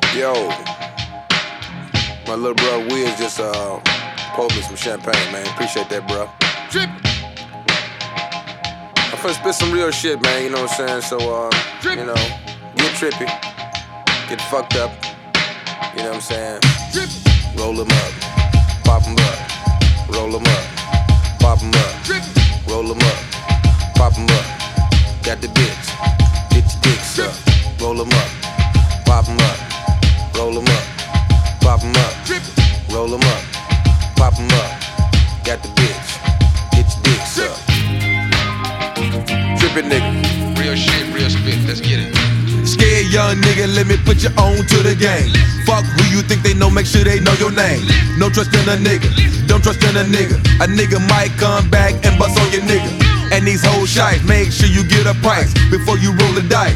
Yo, my little brother Wiz just poured me some champagne, man. Appreciate that, bro. Drip. I'm finna spit some real shit, man. You know what I'm saying? So, you know, get trippy, get fucked up. You know what I'm saying? Drip. Roll 'em up, pop 'em up, roll 'em up, pop 'em up, Drip. roll 'em up, pop 'em up. Got the bitch, get your dicks up, roll 'em up, pop 'em up, roll 'em up, pop 'em up, Drip. roll 'em up, pop 'em up. Got the bitch, get your dicks up. Trippin' nigga, Real shit, real spit. Let's get it. Scared young nigga, let me put you on to the game. Fuck who you think they know, make sure they know your name. No trust in a nigga, don't trust in a nigga. A nigga might come back and bust on your nigga. And these whole shites, make sure you get a price before you roll the dice.